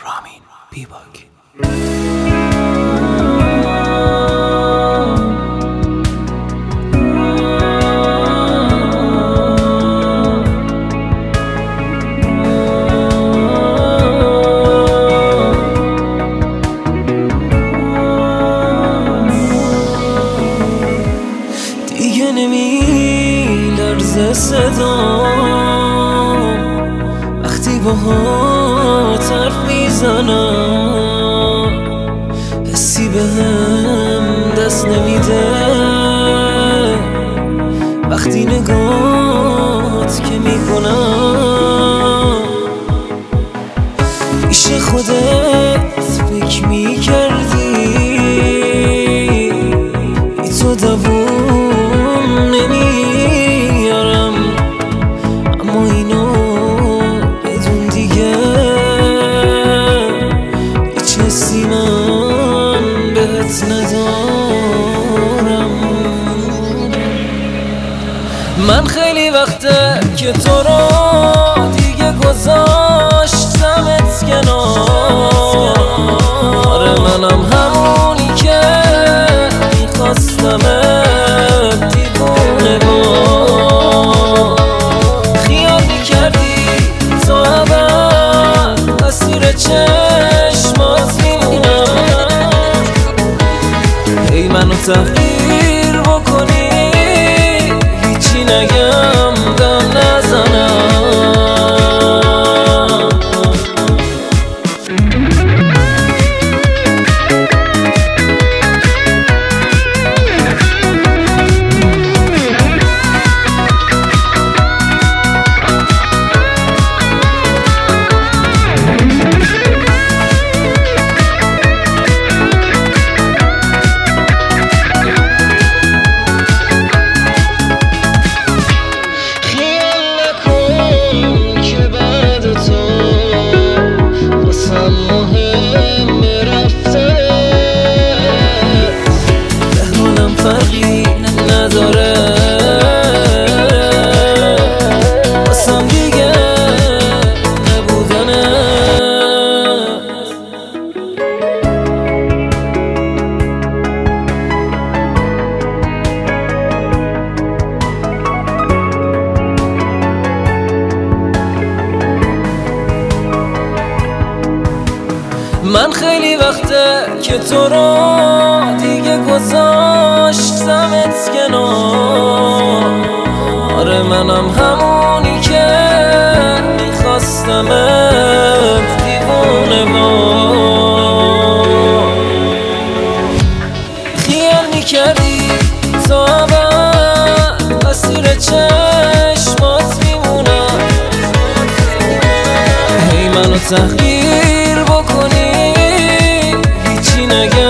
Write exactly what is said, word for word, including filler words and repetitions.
رامین بیباک. دیگه نمی لرزه صدام وقتی باهات حرف میزنم، حسی بهم دست نمیده وقتی نگات که میکنم. پیش خودت فکر میکردی ای تو دووم نمیارم، اما اینو بدون دیگه هیچ حسی من بهت ندارم. من خیلی وقته که تو رو دیگه گذاشتمت کنار. آره منم همونی که میخواستمت دیوونه با خیال میکردی تو ابد اسیر چشمات میمونم. ای منو تغییر بکنی هیچی نگم دم نزنم. فرقی نداره واسم دیگه نبودنه. من خیلی وقته که تو رو دیگه گذاشتمت کنار. آره منم همونی که میخواستمت دیوونه با خیال میکردی تو ابد اسیر چشمات میمونم. ای منو تغییر بکنی هیچی نگم